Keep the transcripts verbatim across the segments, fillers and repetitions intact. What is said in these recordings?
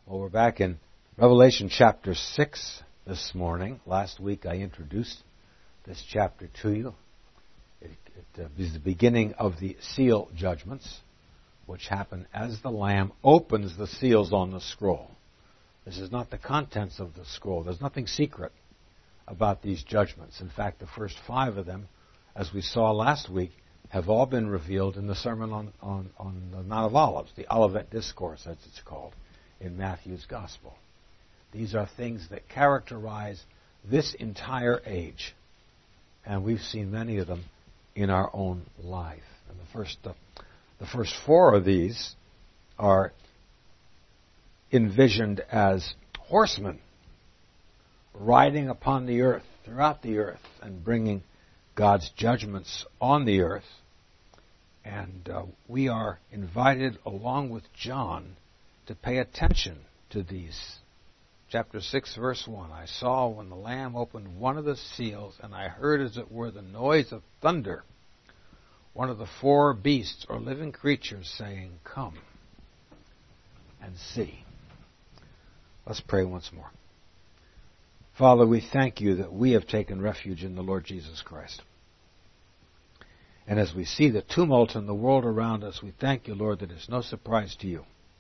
Well, we're back in Revelation chapter six this morning. Last week I introduced this chapter to you. It, it uh, is the beginning of the seal judgments, which happen as the Lamb opens the seals on the scroll. This is not the contents of the scroll. There's nothing secret about these judgments. In fact, the first five of them, as we saw last week, have all been revealed in the Sermon on, on, on the Mount of Olives, the Olivet Discourse, as it's called, in Matthew's Gospel. These are things that characterize this entire age, and we've seen many of them in our own life. And the first, uh, the first four of these are envisioned as horsemen riding upon the earth, throughout the earth, and bringing God's judgments on the earth. And uh, we are invited, along with John, to pay attention to these. Chapter six, verse one, I saw when the Lamb opened one of the seals, and I heard as it were the noise of thunder, one of the four beasts or living creatures saying, Come and see. Let's pray once more. Father, we thank you that we have taken refuge in the Lord Jesus Christ. And as we see the tumult in the world around us, we thank you, Lord, that it's no surprise to you.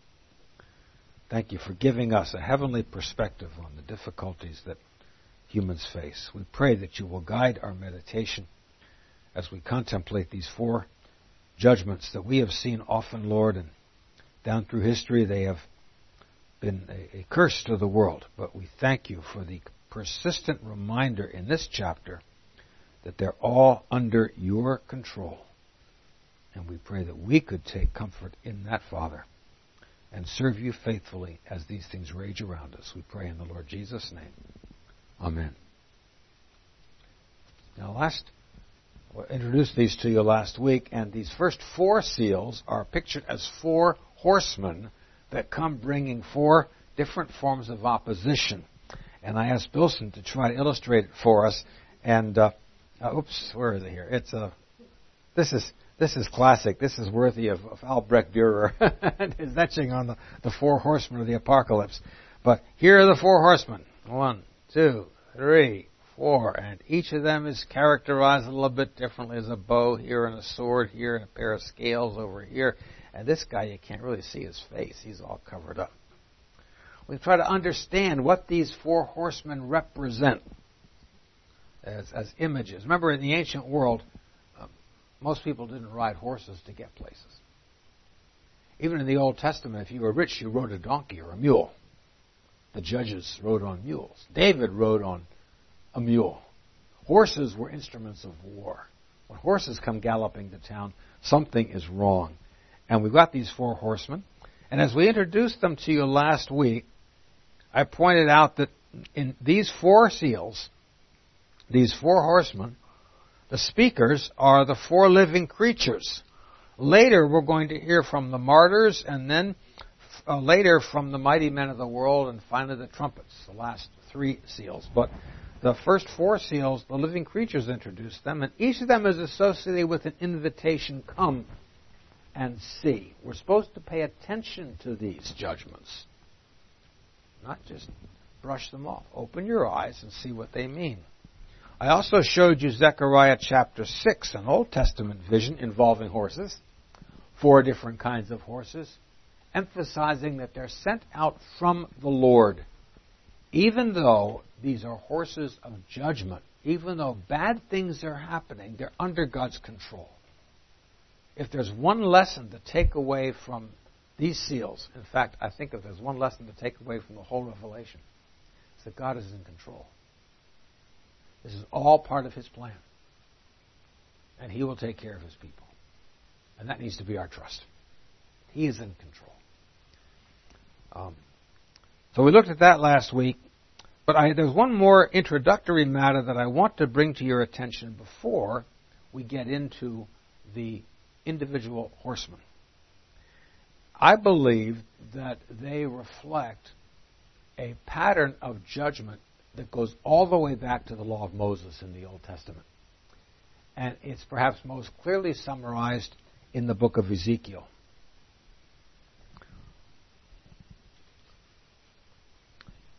Thank you for giving us a heavenly perspective on the difficulties that humans face. We pray that you will guide our meditation as we contemplate these four judgments that we have seen often, Lord, and down through history they have been a, a curse to the world. But we thank you for the persistent reminder in this chapter that they're all under your control. And we pray that we could take comfort in that, Father, and serve you faithfully as these things rage around us. We pray in the Lord Jesus' name. Amen. Now, last, I introduced these to you last week, and these first four seals are pictured as four horsemen that come bringing four different forms of opposition. And I asked Bilson to try to illustrate it for us. And, uh, uh, oops, where is it here? It's a, uh, this is... This is classic. This is worthy of, of Albrecht Dürer and his etching on the, the four horsemen of the apocalypse. But here are the four horsemen. One, two, three, four. And each of them is characterized a little bit differently. There's a bow here and a sword here and a pair of scales over here. And this guy, you can't really see his face. He's all covered up. We try to understand what these four horsemen represent as, as images. Remember, in the ancient world, most people didn't ride horses to get places. Even in the Old Testament, if you were rich, you rode a donkey or a mule. The judges rode on mules. David rode on a mule. Horses were instruments of war. When horses come galloping to town, something is wrong. And we've got these four horsemen. And as we introduced them to you last week, I pointed out that in these four seals, these four horsemen, the speakers are the four living creatures. Later, we're going to hear from the martyrs, and then uh, later from the mighty men of the world, and finally the trumpets, the last three seals. But the first four seals, the living creatures introduce them, and each of them is associated with an invitation, come and see. We're supposed to pay attention to these judgments, not just brush them off. Open your eyes and see what they mean. I also showed you Zechariah chapter six, an Old Testament vision involving horses, four different kinds of horses, emphasizing that they're sent out from the Lord. Even though these are horses of judgment, even though bad things are happening, they're under God's control. If there's one lesson to take away from these seals, in fact, I think if there's one lesson to take away from the whole Revelation, it's that God is in control. This is all part of His plan. And He will take care of His people. And that needs to be our trust. He is in control. Um, so we looked at that last week. But I, there's one more introductory matter that I want to bring to your attention before we get into the individual horsemen. I believe that they reflect a pattern of judgment that goes all the way back to the law of Moses in the Old Testament. And it's perhaps most clearly summarized in the book of Ezekiel.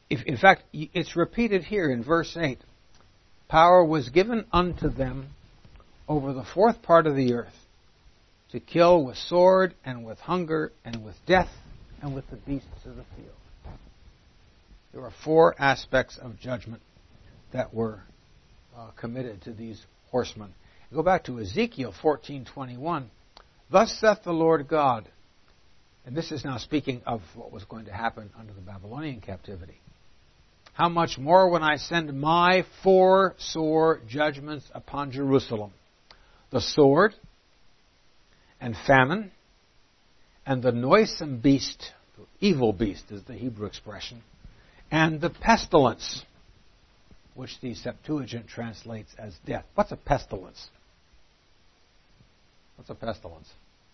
if, in fact, it's repeated here in verse eight. Power was given unto them over the fourth part of the earth to kill with sword and with hunger and with death and with the beasts of the field. There are four aspects of judgment that were uh, committed to these horsemen. Go back to Ezekiel fourteen twenty-one. Thus saith the Lord God, and this is now speaking of what was going to happen under the Babylonian captivity. How much more when I send my four sore judgments upon Jerusalem? The sword, and famine, and the noisome beast, the evil beast is the Hebrew expression, and the pestilence, which the Septuagint translates as death. What's a pestilence? What's a pestilence?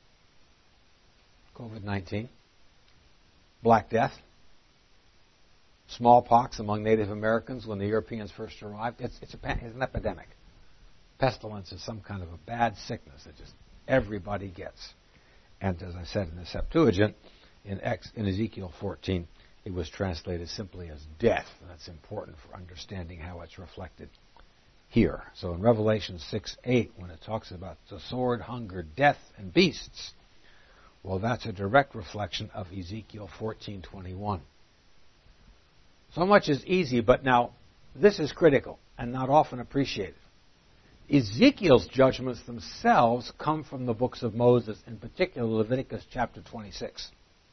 covid nineteen, Black Death, smallpox among Native Americans when the Europeans first arrived. It's, it's, a, it's an epidemic. Pestilence is some kind of a bad sickness that just everybody gets. And as I said in the Septuagint, in, Ex, in Ezekiel fourteen, it was translated simply as death. And that's important for understanding how it's reflected here. So in Revelation six eight, when it talks about the sword, hunger, death, and beasts, well, that's a direct reflection of Ezekiel fourteen twenty-one. So much is easy, but now this is critical and not often appreciated. Ezekiel's judgments themselves come from the books of Moses, in particular Leviticus chapter twenty-six.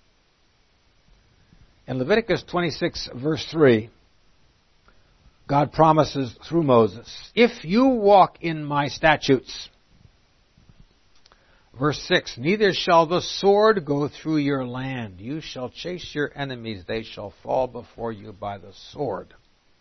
In Leviticus twenty-six, verse three, God promises through Moses, if you walk in my statutes. Verse six, neither shall the sword go through your land. You shall chase your enemies. They shall fall before you by the sword.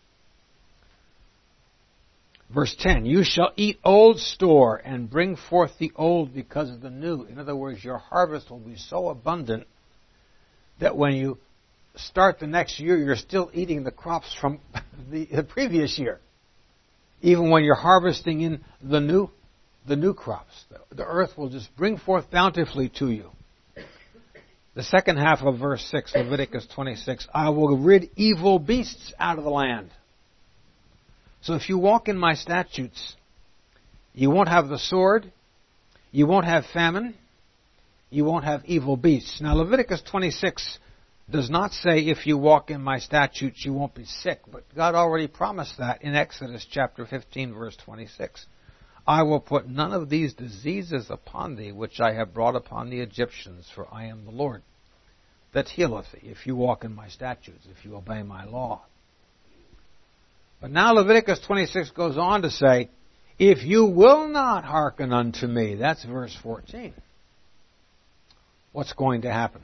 Verse ten, you shall eat old store and bring forth the old because of the new. In other words, your harvest will be so abundant that when you start the next year, you're still eating the crops from the, the previous year. Even when you're harvesting in the new, the new crops. The, the earth will just bring forth bountifully to you. The second half of verse six, Leviticus twenty-six, I will rid evil beasts out of the land. So if you walk in my statutes, you won't have the sword, you won't have famine, you won't have evil beasts. Now Leviticus twenty-six does not say if you walk in my statutes you won't be sick, but God already promised that in Exodus chapter fifteen verse twenty-six. I will put none of these diseases upon thee which I have brought upon the Egyptians, for I am the Lord that healeth thee, if you walk in my statutes, if you obey my law. But now Leviticus twenty-six goes on to say, if you will not hearken unto me, that's verse fourteen. What's going to happen?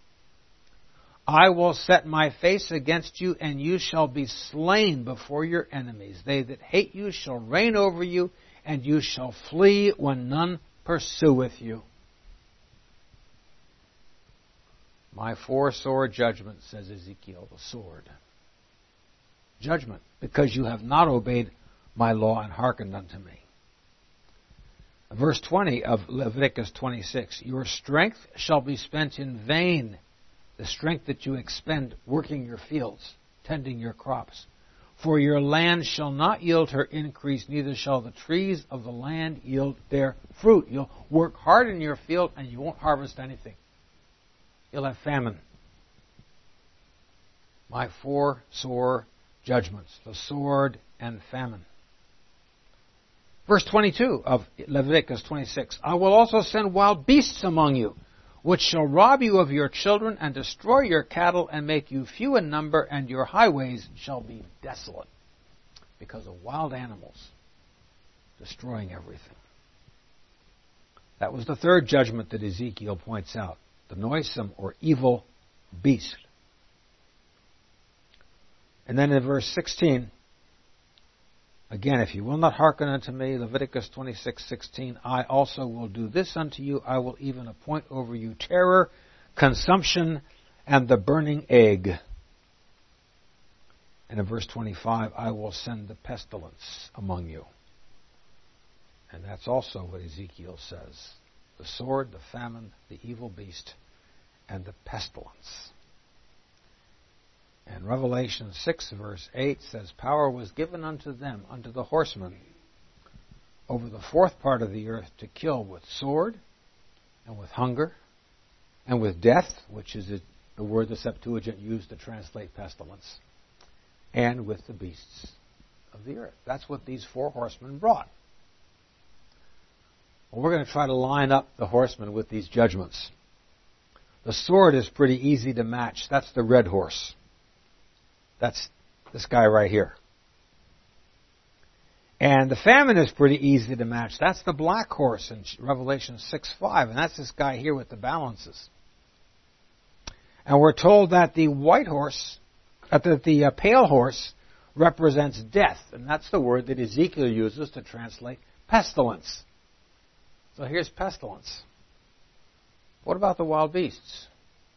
I will set my face against you, and you shall be slain before your enemies. They that hate you shall reign over you, and you shall flee when none pursueth you. My four sore judgments, says Ezekiel, the sword. Judgment, because you have not obeyed my law and hearkened unto me. Verse twenty of Leviticus twenty-six, your strength shall be spent in vain, the strength that you expend working your fields, tending your crops. For your land shall not yield her increase, neither shall the trees of the land yield their fruit. You'll work hard in your field and you won't harvest anything. You'll have famine. My four sore judgments, the sword and famine. Verse twenty-two of Leviticus twenty-six, I will also send wild beasts among you, which shall rob you of your children and destroy your cattle and make you few in number, and your highways shall be desolate because of wild animals destroying everything. That was the third judgment that Ezekiel points out, the noisome or evil beast. And then in verse sixteen, again, if you will not hearken unto me, Leviticus twenty-six sixteen, I also will do this unto you. I will even appoint over you terror, consumption, and the burning egg. And in verse twenty-five, I will send the pestilence among you. And that's also what Ezekiel says. The sword, the famine, the evil beast, and the pestilence. And And Revelation six, verse eight says, power was given unto them, unto the horsemen, over the fourth part of the earth to kill with sword, and with hunger, and with death, which is the word the Septuagint used to translate pestilence, and with the beasts of the earth. That's what these four horsemen brought. Well, we're going to try to line up the horsemen with these judgments. The sword is pretty easy to match. That's the red horse. That's this guy right here. And the famine is pretty easy to match. That's the black horse in Revelation six five, and that's this guy here with the balances. And we're told that the white horse, uh, that the uh, pale horse represents death, and that's the word that Ezekiel uses to translate pestilence. So here's pestilence. What about the wild beasts?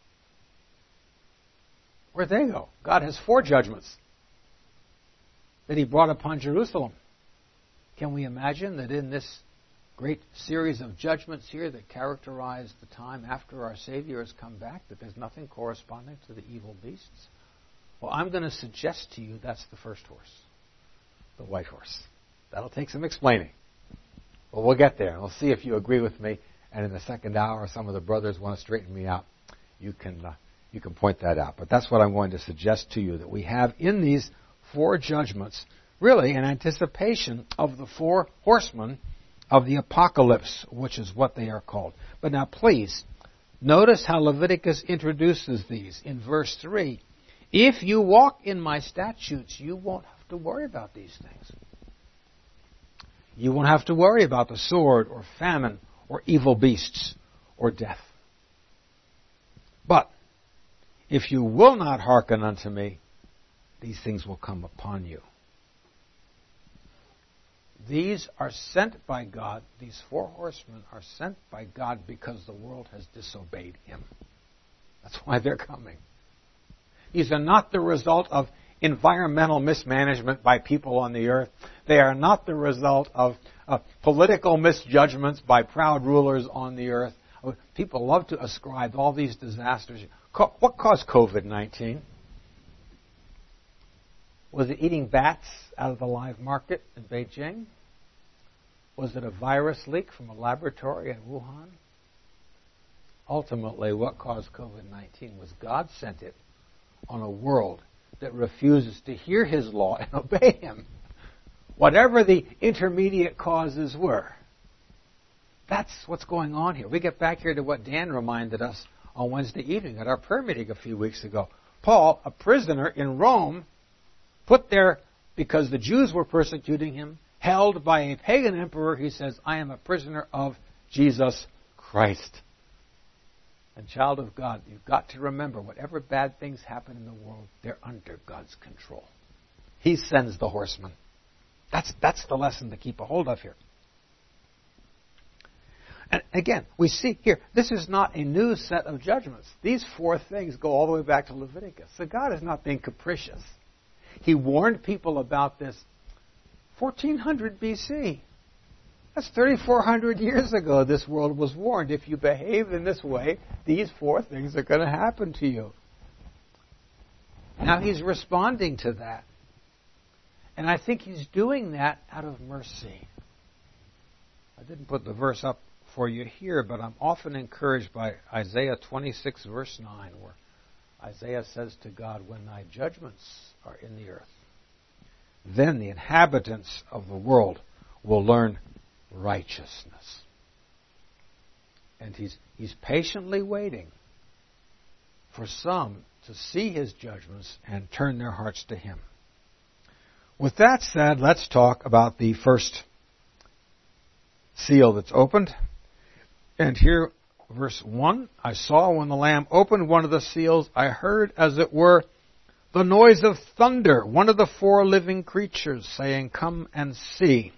Where'd they go? God has four judgments that He brought upon Jerusalem. Can we imagine that in this great series of judgments here that characterize the time after our Savior has come back, that there's nothing corresponding to the evil beasts? Well, I'm going to suggest to you that's the first horse, the white horse. That'll take some explaining. But we'll get there, and we'll see if you agree with me. And in the second hour, some of the brothers want to straighten me out. You can uh, you can point that out. But that's what I'm going to suggest to you, that we have in these four judgments really an anticipation of the four horsemen of the apocalypse, which is what they are called. But now please, notice how Leviticus introduces these in verse three. If you walk in my statutes, you won't have to worry about these things. You won't have to worry about the sword or famine or evil beasts or death. But if you will not hearken unto me, these things will come upon you. These are sent by God, these four horsemen are sent by God because the world has disobeyed Him. That's why they're coming. These are not the result of environmental mismanagement by people on the earth. They are not the result of uh, political misjudgments by proud rulers on the earth. People love to ascribe all these disasters. What caused covid nineteen? Was it eating bats out of the live market in Beijing? Was it a virus leak from a laboratory in Wuhan? Ultimately, what caused covid nineteen was God sent it on a world that refuses to hear His law and obey Him. Whatever the intermediate causes were. That's what's going on here. We get back here to what Dan reminded us on Wednesday evening at our prayer meeting a few weeks ago. Paul, a prisoner in Rome, put there because the Jews were persecuting him, held by a pagan emperor, he says, I am a prisoner of Jesus Christ. And child of God, you've got to remember, whatever bad things happen in the world, they're under God's control. He sends the horsemen. That's, that's the lesson to keep a hold of here. And again, we see here, this is not a new set of judgments. These four things go all the way back to Leviticus. So God is not being capricious. He warned people about this fourteen hundred B C. That's thirty-four hundred years ago this world was warned. If you behave in this way, these four things are going to happen to you. Now He's responding to that. And I think He's doing that out of mercy. I didn't put the verse up for you here, but I'm often encouraged by Isaiah twenty-six, verse nine, where Isaiah says to God, when thy judgments are in the earth, then the inhabitants of the world will learn righteousness. And he's, he's patiently waiting for some to see His judgments and turn their hearts to Him. With that said, let's talk about the first seal that's opened. And here, verse one, I saw when the Lamb opened one of the seals, I heard, as it were, the noise of thunder, one of the four living creatures saying, come and see.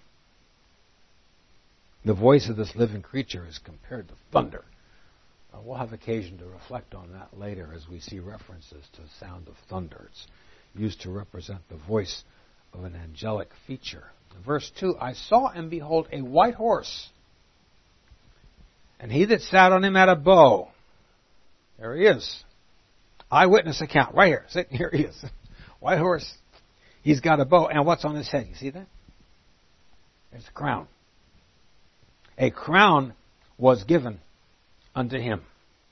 The voice of this living creature is compared to thunder. Uh, we'll have occasion to reflect on that later as we see references to the sound of thunder. It's used to represent the voice of an angelic feature. In verse two, I saw and behold a white horse, and he that sat on him had a bow. There he is. Eyewitness account, right here. Here he is. white horse. He's got a bow. And what's on his head? You see that? There's a crown. A crown was given unto him.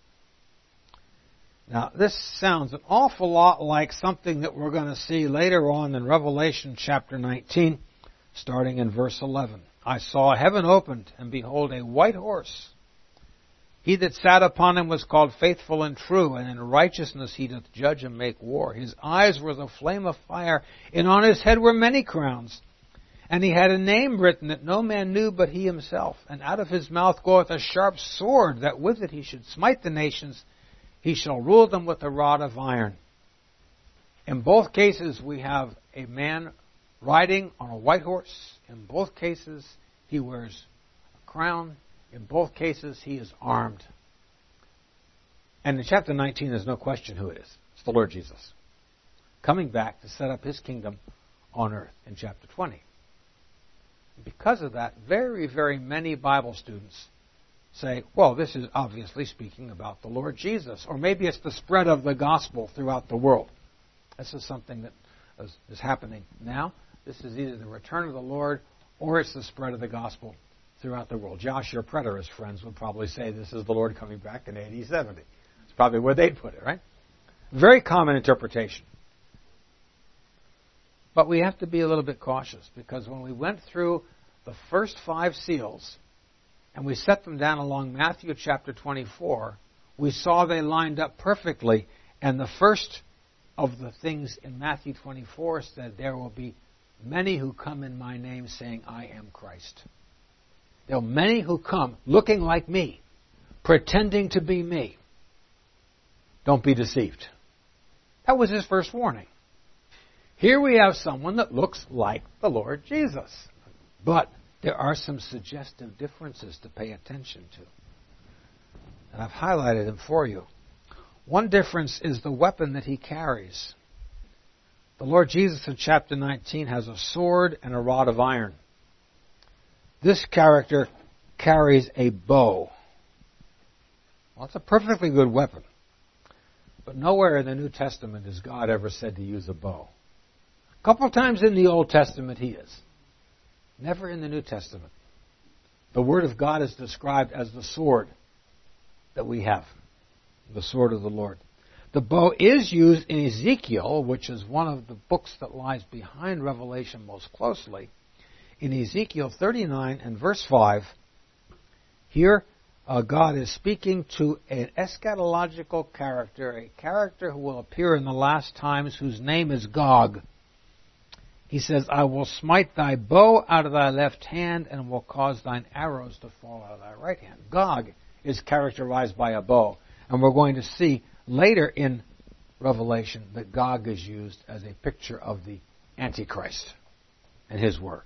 Now, this sounds an awful lot like something that we're going to see later on in Revelation chapter nineteen, starting in verse eleven. I saw heaven opened, and behold, a white horse. He that sat upon him was called Faithful and True, and in righteousness he doth judge and make war. His eyes were the flame of fire, and on his head were many crowns. And he had a name written that no man knew but he himself. And out of his mouth goeth a sharp sword, that with it he should smite the nations. He shall rule them with a rod of iron. In both cases, we have a man riding on a white horse. In both cases, he wears a crown. In both cases, he is armed. And in chapter nineteen, there's no question who it is. It's the Lord Jesus, coming back to set up his kingdom on earth in chapter twenty. Because of that, very, very many Bible students say, well, this is obviously speaking about the Lord Jesus. Or maybe it's the spread of the gospel throughout the world. This is something that is, is happening now. This is either the return of the Lord or it's the spread of the gospel throughout the world. Josh, your preterist friends would probably say this is the Lord coming back in A D seventy. It's probably where they'd put it, right? Very common interpretation. But we have to be a little bit cautious, because when we went through the first five seals and we set them down along Matthew chapter twenty-four, we saw they lined up perfectly. And the first of the things in Matthew twenty-four said, there will be many who come in my name saying, I am Christ. There are many who come looking like me, pretending to be me. Don't be deceived. That was his first warning. Here we have someone that looks like the Lord Jesus. But there are some suggestive differences to pay attention to. And I've highlighted them for you. One difference is the weapon that he carries. The Lord Jesus in chapter nineteen has a sword and a rod of iron. This character carries a bow. Well, it's a perfectly good weapon. But nowhere in the New Testament is God ever said to use a bow. A couple times in the Old Testament he is. Never in the New Testament. The Word of God is described as the sword that we have. The sword of the Lord. The bow is used in Ezekiel, which is one of the books that lies behind Revelation most closely. In Ezekiel thirty-nine and verse five, here uh, God is speaking to an eschatological character, a character who will appear in the last times, whose name is Gog. He says, I will smite thy bow out of thy left hand, and will cause thine arrows to fall out of thy right hand. Gog is characterized by a bow. And we're going to see later in Revelation that Gog is used as a picture of the Antichrist and his work.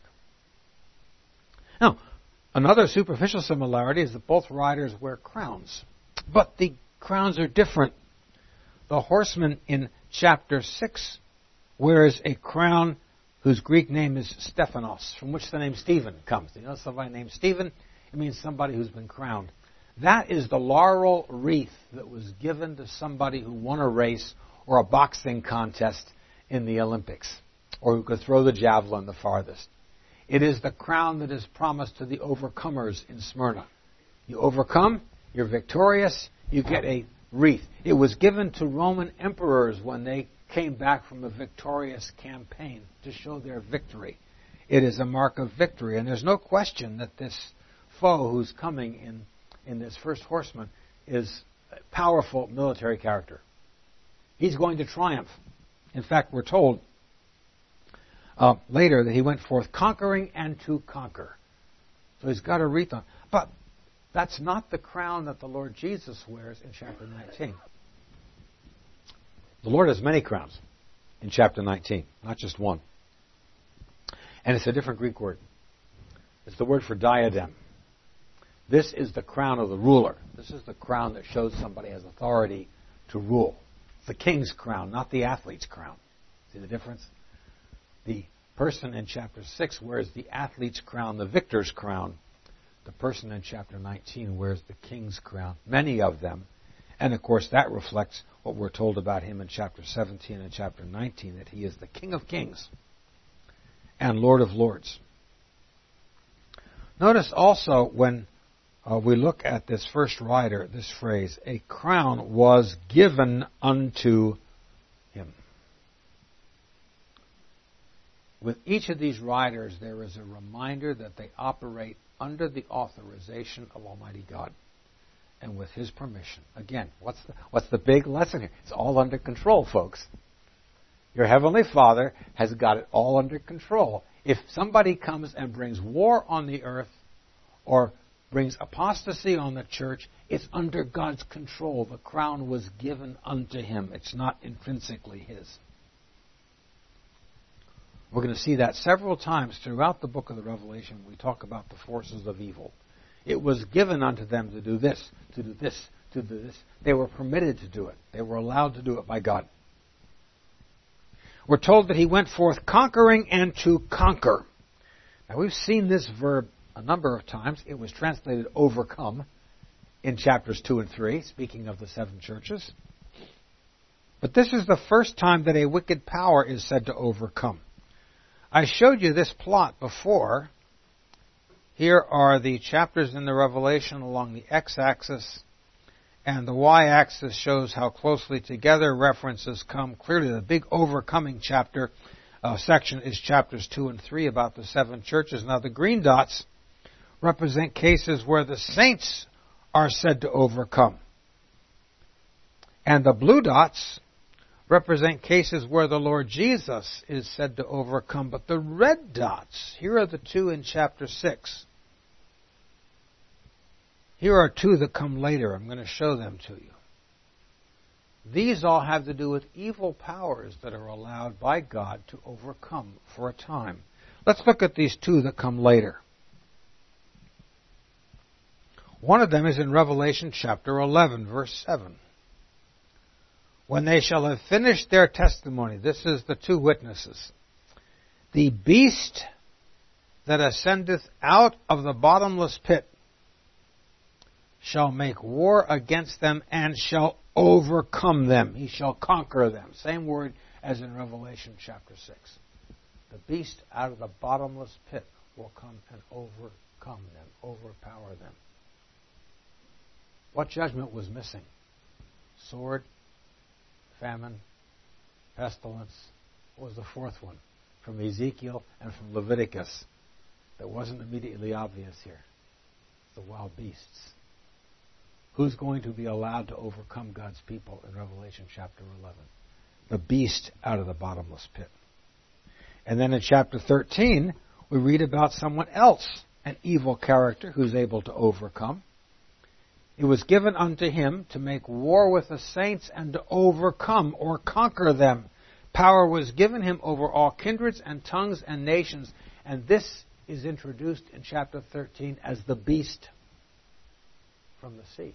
Now, another superficial similarity is that both riders wear crowns. But the crowns are different. The horseman in chapter six wears a crown whose Greek name is Stephanos, from which the name Stephen comes. You know somebody named Stephen? It means somebody who's been crowned. That is the laurel wreath that was given to somebody who won a race or a boxing contest in the Olympics, or who could throw the javelin the farthest. It is the crown that is promised to the overcomers in Smyrna. You overcome, you're victorious, you get a wreath. It was given to Roman emperors when they came back from a victorious campaign to show their victory. It is a mark of victory, and there's no question that this foe who's coming in, in this first horseman is a powerful military character. He's going to triumph. In fact, we're told uh, later that he went forth conquering and to conquer. So he's got a wreath on. But that's not the crown that the Lord Jesus wears in chapter nineteen. The Lord has many crowns in chapter nineteen, not just one. And it's a different Greek word. It's the word for diadem. This is the crown of the ruler. This is the crown that shows somebody has authority to rule. It's the king's crown, not the athlete's crown. See the difference? The person in chapter six wears the athlete's crown, the victor's crown. The person in chapter nineteen wears the king's crown, many of them. And of course that reflects what we're told about him in chapter seventeen and chapter nineteen, that he is the King of Kings and Lord of Lords. Notice also when uh, we look at this first rider, this phrase, a crown was given unto him. With each of these riders, there is a reminder that they operate under the authorization of Almighty God and with His permission. Again, what's the, what's the big lesson here? It's all under control, folks. Your Heavenly Father has got it all under control. If somebody comes and brings war on the earth or brings apostasy on the church, it's under God's control. The crown was given unto Him. It's not intrinsically His. We're going to see that several times throughout the book of the Revelation when we talk about the forces of evil. It was given unto them to do this, to do this, to do this. They were permitted to do it. They were allowed to do it by God. We're told that He went forth conquering and to conquer. Now we've seen this verb a number of times. It was translated overcome in chapters two and three, speaking of the seven churches. But this is the first time that a wicked power is said to overcome. I showed you this plot before. Here are the chapters in the Revelation along the x-axis, and the y-axis shows how closely together references come. Clearly, the big overcoming chapter uh, section is chapters two and three about the seven churches. Now, the green dots represent cases where the saints are said to overcome. And the blue dots represent cases where the Lord Jesus is said to overcome. But the red dots, here are the two in chapter six. Here are two that come later. I'm going to show them to you. These all have to do with evil powers that are allowed by God to overcome for a time. Let's look at these two that come later. One of them is in Revelation chapter eleven, verse seven. When they shall have finished their testimony, this is the two witnesses, the beast that ascendeth out of the bottomless pit shall make war against them and shall overcome them. He shall conquer them. Same word as in Revelation chapter six. The beast out of the bottomless pit will come and overcome them, overpower them. What judgment was missing? Sword, famine, pestilence. What was the fourth one? From Ezekiel and from Leviticus. That wasn't immediately obvious here. The wild beasts. Who's going to be allowed to overcome God's people in Revelation chapter eleven? The beast out of the bottomless pit. And then in chapter thirteen, we read about someone else, an evil character who's able to overcome. It was given unto him to make war with the saints and to overcome or conquer them. Power was given him over all kindreds and tongues and nations. And this is introduced in chapter thirteen as the beast from the sea.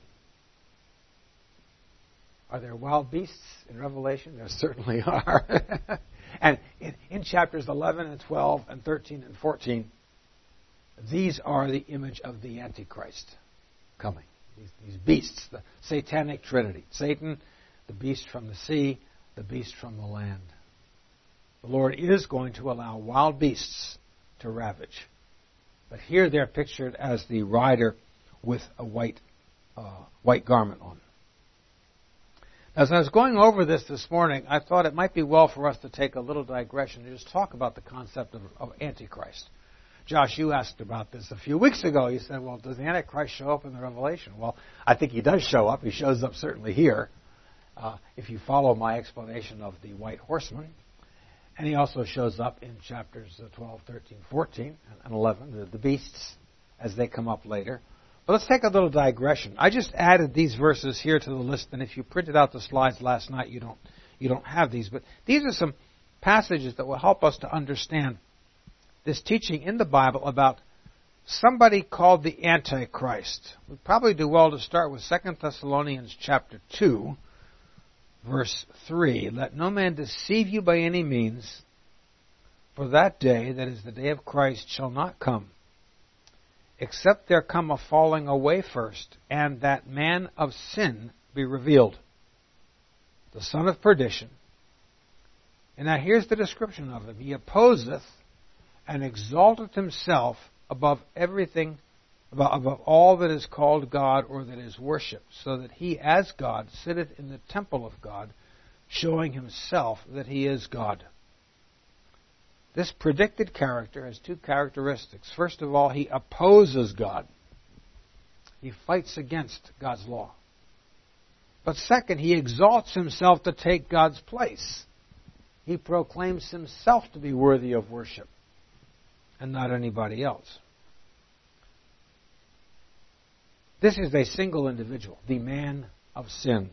Are there wild beasts in Revelation? There certainly are. And in, in chapters eleven and twelve and thirteen and fourteen, these are the image of the Antichrist coming. These, these beasts, the satanic trinity. Satan, the beast from the sea, the beast from the land. The Lord is going to allow wild beasts to ravage. But here they're pictured as the rider with a white, uh, white garment on. As I was going over this this morning, I thought it might be well for us to take a little digression and just talk about the concept of, of Antichrist. Josh, you asked about this a few weeks ago. You said, well, does the Antichrist show up in the Revelation? Well, I think he does show up. He shows up certainly here, uh, if you follow my explanation of the white horseman. And he also shows up in chapters twelve, thirteen, fourteen, and eleven, the, the beasts, as they come up later. But let's take a little digression. I just added these verses here to the list, and if you printed out the slides last night, you don't, you don't have these. But these are some passages that will help us to understand this teaching in the Bible about somebody called the Antichrist. We'd probably do well to start with Second Thessalonians chapter two, verse three. Let no man deceive you by any means, for that day, that is the day of Christ, shall not come, except there come a falling away first, and that man of sin be revealed, the son of perdition. And now here's the description of him. He opposeth and exalteth himself above everything, above, above all that is called God or that is worshipped, so that he as God sitteth in the temple of God, showing himself that he is God. This predicted character has two characteristics. First of all, he opposes God. He fights against God's law. But second, he exalts himself to take God's place. He proclaims himself to be worthy of worship and not anybody else. This is a single individual, the man of sin.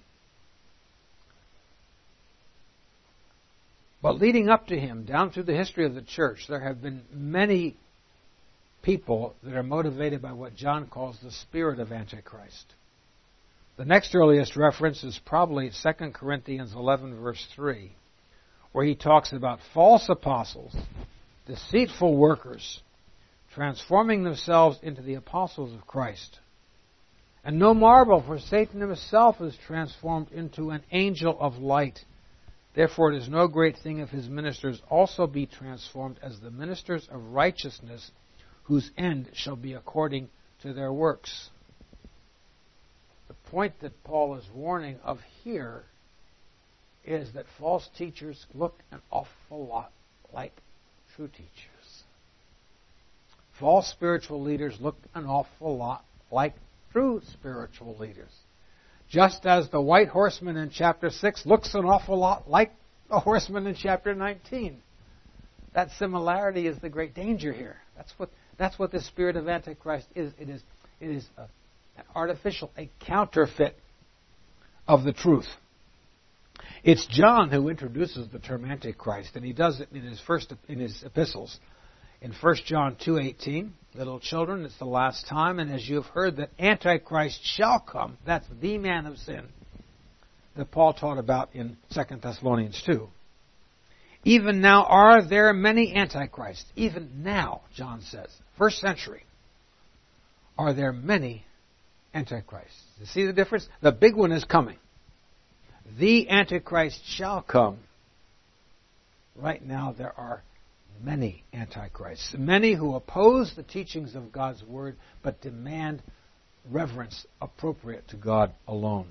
But leading up to him, down through the history of the church, there have been many people that are motivated by what John calls the spirit of Antichrist. The next earliest reference is probably Second Corinthians eleven, verse three, where he talks about false apostles, deceitful workers, transforming themselves into the apostles of Christ. And no marvel, for Satan himself is transformed into an angel of light. Therefore it is no great thing if his ministers also be transformed as the ministers of righteousness, whose end shall be according to their works. The point that Paul is warning of here is that false teachers look an awful lot like true teachers. False spiritual leaders look an awful lot like true spiritual leaders. Just as the white horseman in chapter six looks an awful lot like the horseman in chapter nineteen. That similarity is the great danger here. That's what that's what the spirit of Antichrist is. It is it is a, an artificial, a counterfeit of the truth. It's John who introduces the term Antichrist, and he does it in his first in his epistles. In First John two eighteen, little children, it's the last time, and as you have heard that Antichrist shall come, that's the man of sin, that Paul taught about in Second Thessalonians two. Even now are there many Antichrists. Even now, John says, first century, are there many Antichrists. You see the difference? The big one is coming. The Antichrist shall come. Right now there are many Antichrists. Many who oppose the teachings of God's Word but demand reverence appropriate to God alone.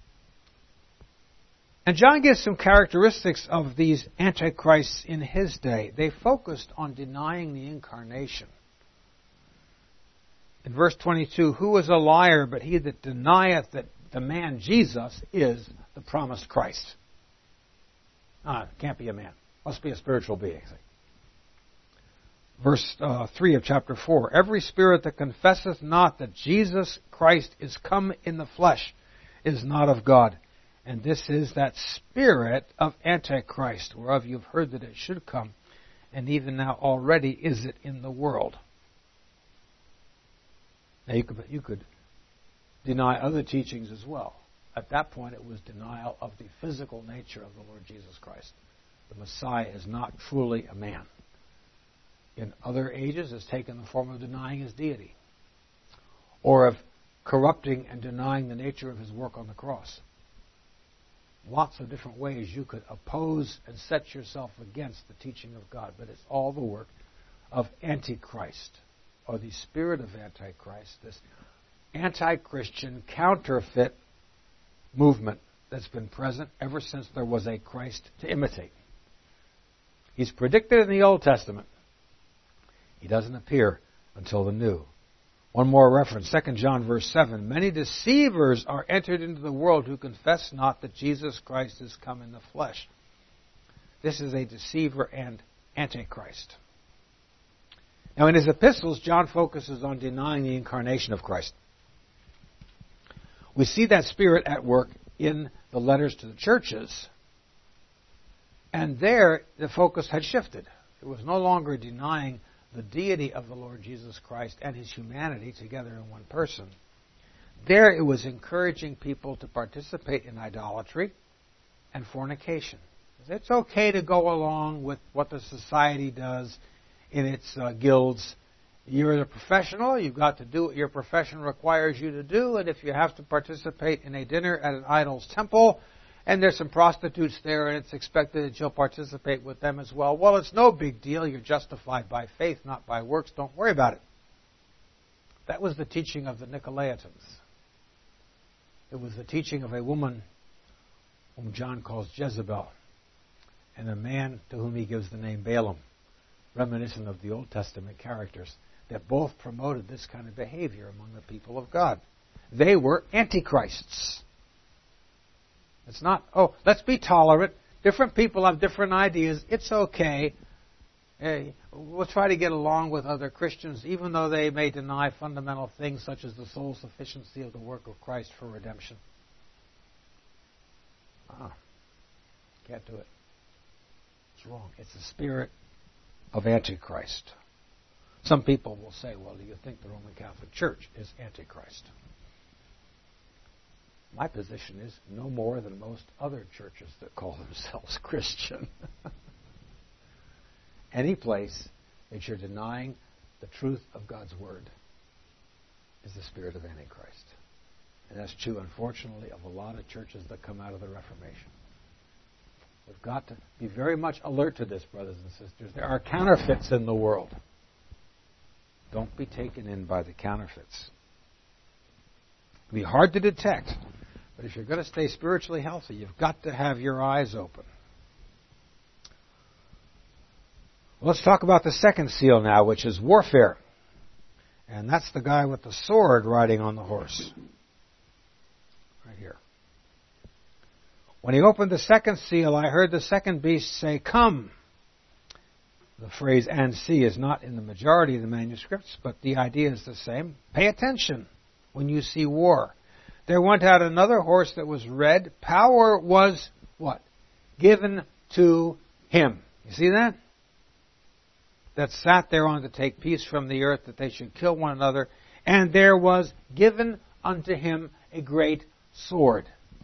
And John gives some characteristics of these Antichrists in his day. They focused on denying the incarnation. In verse twenty-two, who is a liar but he that denieth that the man Jesus is the promised Christ? Ah, can't be a man. Must be a spiritual being. Verse uh, three of chapter four, every spirit that confesseth not that Jesus Christ is come in the flesh is not of God. And this is that spirit of Antichrist, whereof you've heard that it should come, and even now already is it in the world. Now you could, you could deny other teachings as well. At that point it was denial of the physical nature of the Lord Jesus Christ. The Messiah is not truly a man. In other ages has taken the form of denying his deity, or of corrupting and denying the nature of his work on the cross. Lots of different ways you could oppose and set yourself against the teaching of God, but it's all the work of Antichrist, or the spirit of Antichrist, this anti-Christian counterfeit movement that's been present ever since there was a Christ to imitate. He's predicted in the Old Testament. He doesn't appear until the New. One more reference, Second John verse seven. Many deceivers are entered into the world who confess not that Jesus Christ is come in the flesh. This is a deceiver and Antichrist. Now in his epistles, John focuses on denying the incarnation of Christ. We see that spirit at work in the letters to the churches. And there, the focus had shifted. It was no longer denying the deity of the Lord Jesus Christ and his humanity together in one person. There it was encouraging people to participate in idolatry and fornication. It's okay to go along with what the society does in its uh, guilds. You're a professional, you've got to do what your profession requires you to do, and if you have to participate in a dinner at an idol's temple, and there's some prostitutes there, and it's expected that you'll participate with them as well. Well, it's no big deal. You're justified by faith, not by works. Don't worry about it. That was the teaching of the Nicolaitans. It was the teaching of a woman whom John calls Jezebel, and a man to whom he gives the name Balaam, reminiscent of the Old Testament characters, that both promoted this kind of behavior among the people of God. They were antichrists. It's not, oh, let's be tolerant. Different people have different ideas. It's okay. Hey, we'll try to get along with other Christians, even though they may deny fundamental things such as the sole sufficiency of the work of Christ for redemption. Ah, can't do it. It's wrong. It's the spirit of Antichrist. Some people will say, well, do you think the Roman Catholic Church is Antichrist? My position is no more than most other churches that call themselves Christian. Any place that you're denying the truth of God's Word is the spirit of Antichrist. And that's true, unfortunately, of a lot of churches that come out of the Reformation. We've got to be very much alert to this, brothers and sisters. There are counterfeits in the world. Don't be taken in by the counterfeits. It'll be hard to detect, but if you're going to stay spiritually healthy, you've got to have your eyes open. Well, let's talk about the second seal now, which is warfare. And that's the guy with the sword riding on the horse. Right here. When he opened the second seal, I heard the second beast say, "Come." The phrase "and see" is not in the majority of the manuscripts, but the idea is the same. Pay attention when you see war. There went out another horse that was red. Power was what? Given to him. You see that? That sat thereon to take peace from the earth, that they should kill one another. And there was given unto him a great sword.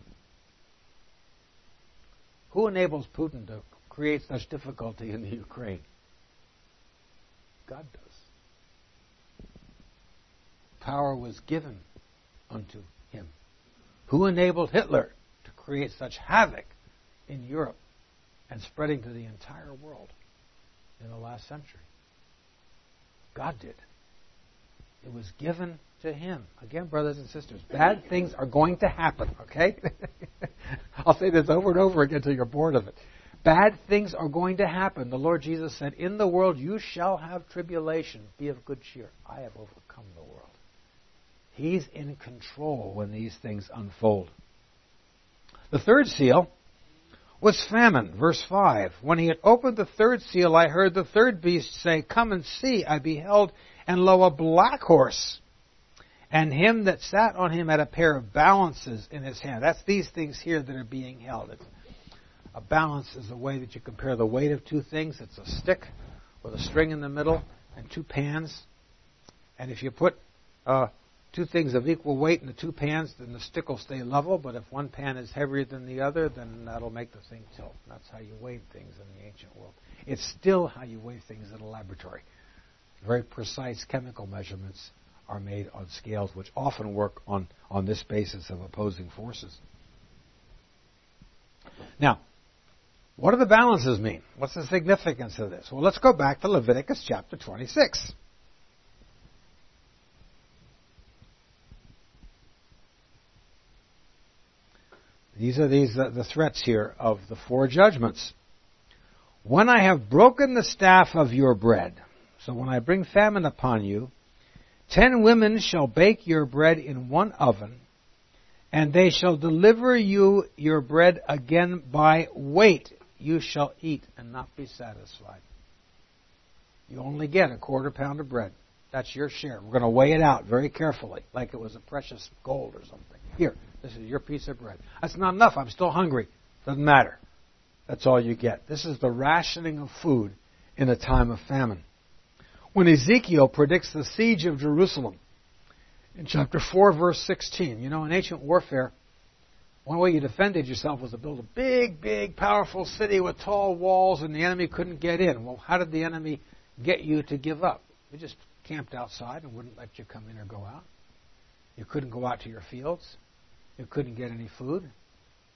Who enables Putin to create such difficulty in the Ukraine? God does. Power was given unto him. Who enabled Hitler to create such havoc in Europe and spreading to the entire world in the last century? God did. It was given to him. Again, brothers and sisters, bad things are going to happen, okay? I'll say this over and over again until you're bored of it. Bad things are going to happen. The Lord Jesus said, "In the world you shall have tribulation. Be of good cheer. I have overcome the world." He's in control when these things unfold. The third seal was famine. Verse five. When he had opened the third seal, I heard the third beast say, "Come and see." I beheld, and lo, a black horse. And him that sat on him had a pair of balances in his hand. That's these things here that are being held. It's, a balance is a way that you compare the weight of two things. It's a stick with a string in the middle and two pans. And if you put uh, two things of equal weight in the two pans, then the stick will stay level. But if one pan is heavier than the other, then that'll make the thing tilt. That's how you weighed things in the ancient world. It's still how you weigh things in a laboratory. Very precise chemical measurements are made on scales which often work on, on this basis of opposing forces. Now, what do the balances mean? What's the significance of this? Well, let's go back to Leviticus chapter twenty-six. These are these uh, the threats here of the four judgments. When I have broken the staff of your bread, so when I bring famine upon you, ten women shall bake your bread in one oven, and they shall deliver you your bread again by weight. You shall eat and not be satisfied. You only get a quarter pound of bread. That's your share. We're going to weigh it out very carefully, like it was a precious gold or something. Here, this is your piece of bread. That's not enough. I'm still hungry. Doesn't matter. That's all you get. This is the rationing of food in a time of famine. When Ezekiel predicts the siege of Jerusalem, in chapter four, verse sixteen, you know, in ancient warfare, one way you defended yourself was to build a big, big, powerful city with tall walls, and the enemy couldn't get in. Well, how did the enemy get you to give up? They just camped outside and wouldn't let you come in or go out. You couldn't go out to your fields. You couldn't get any food.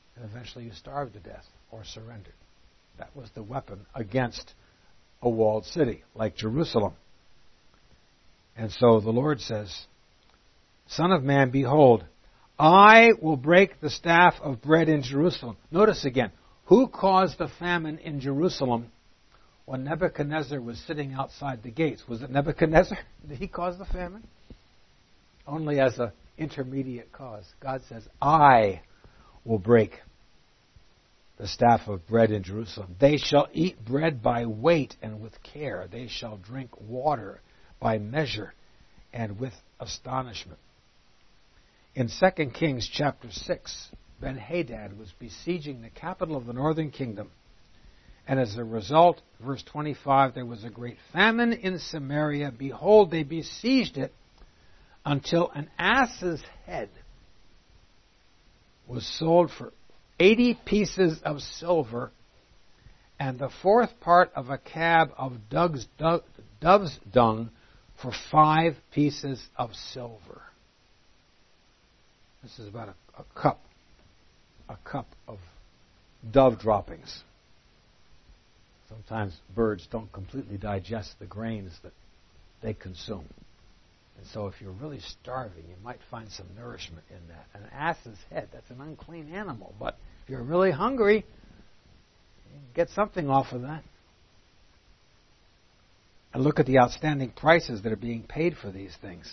And eventually you starved to death or surrendered. That was the weapon against a walled city like Jerusalem. And so the Lord says, Son of man, behold, I will break the staff of bread in Jerusalem. Notice again, who caused the famine in Jerusalem when Nebuchadnezzar was sitting outside the gates? Was it Nebuchadnezzar? Did he cause the famine? Only as an intermediate cause. God says, I will break the staff of bread in Jerusalem. They shall eat bread by weight and with care. They shall drink water by measure and with astonishment. In Second Kings chapter six, Ben-Hadad was besieging the capital of the northern kingdom. And as a result, verse twenty-five, there was a great famine in Samaria. Behold, they besieged it until an ass's head was sold for eighty pieces of silver, and the fourth part of a cab of dove's, dove's dung for five pieces of silver. This is about a, a cup, a cup of dove droppings. Sometimes birds don't completely digest the grains that they consume. And so if you're really starving, you might find some nourishment in that. An ass's head, that's an unclean animal. But if you're really hungry, you can get something off of that. And look at the outstanding prices that are being paid for these things.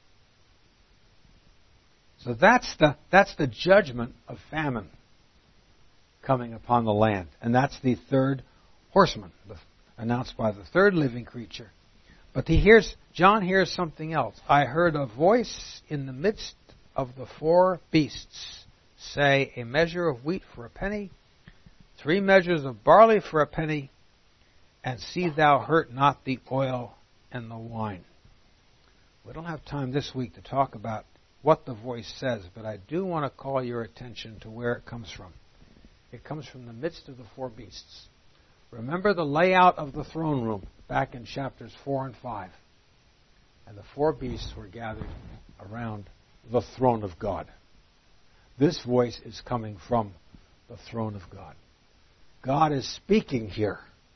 So that's the, that's the judgment of famine coming upon the land. And that's the third horseman, the, announced by the third living creature. But he hears, John hears something else. I heard a voice in the midst of the four beasts say, a measure of wheat for a penny, three measures of barley for a penny, and see thou hurt not the oil and the wine. We don't have time this week to talk about what the voice says, but I do want to call your attention to where it comes from. It comes from the midst of the four beasts. Remember the layout of the throne room back in chapters four and five. And the four beasts were gathered around the throne of God. This voice is coming from the throne of God. God is speaking here.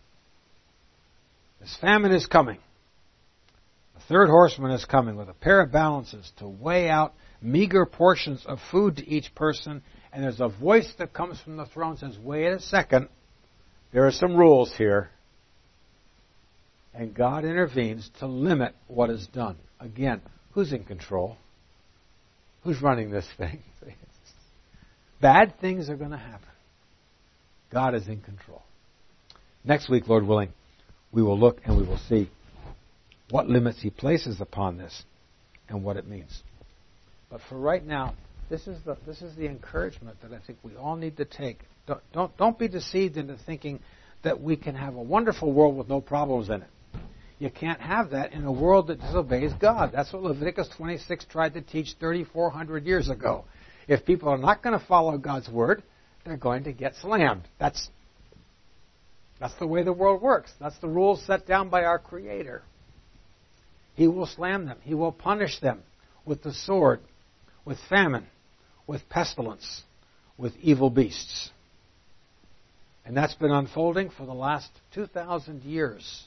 This famine is coming. The third horseman is coming with a pair of balances to weigh out meager portions of food to each person. And there's a voice that comes from the throne and says, wait a second. There are some rules here. And God intervenes to limit what is done. Again, who's in control? Who's running this thing? Bad things are going to happen. God is in control. Next week, Lord willing, we will look and we will see what limits He places upon this and what it means. But for right now, this is the this is the encouragement that I think we all need to take. Don't don't, don't be deceived into thinking that we can have a wonderful world with no problems in it. You can't have that in a world that disobeys God. That's what Leviticus twenty-six tried to teach thirty-four hundred years ago. If people are not going to follow God's word, they're going to get slammed. That's that's the way the world works. That's the rules set down by our Creator. He will slam them. He will punish them with the sword, with famine, with pestilence, with evil beasts. And that's been unfolding for the last two thousand years.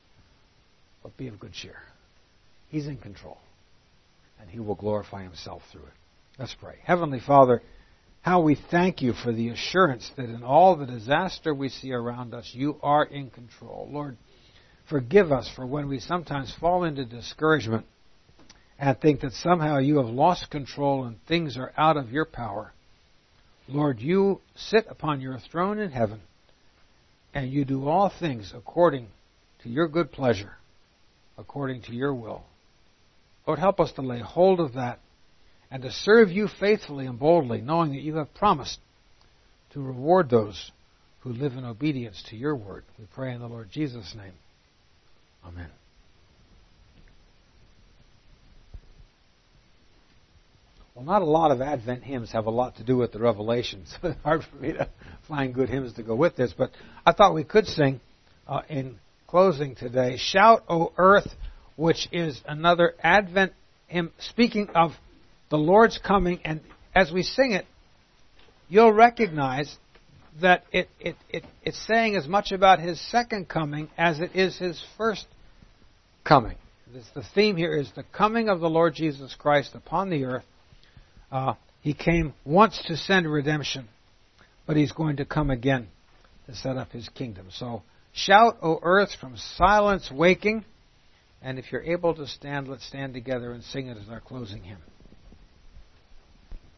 But be of good cheer. He's in control. And He will glorify Himself through it. Let's pray. Heavenly Father, how we thank You for the assurance that in all the disaster we see around us, You are in control. Lord, forgive us for when we sometimes fall into discouragement and think that somehow You have lost control and things are out of Your power. Lord, You sit upon Your throne in heaven and You do all things according to Your good pleasure, according to Your will. Lord, help us to lay hold of that and to serve You faithfully and boldly, knowing that You have promised to reward those who live in obedience to Your word. We pray in the Lord Jesus' name. Amen. Well, not a lot of Advent hymns have a lot to do with the Revelation, so it's hard for me to find good hymns to go with this. But I thought we could sing uh, in closing today, Shout, O Earth, which is another Advent hymn speaking of the Lord's coming. And as we sing it, you'll recognize that it, it, it, it's saying as much about His second coming as it is His first coming. This, the theme here is the coming of the Lord Jesus Christ upon the earth. Uh, he came once to send redemption, but He's going to come again to set up His kingdom. So, shout, O earth, from silence waking. And if you're able to stand, let's stand together and sing it as our closing hymn.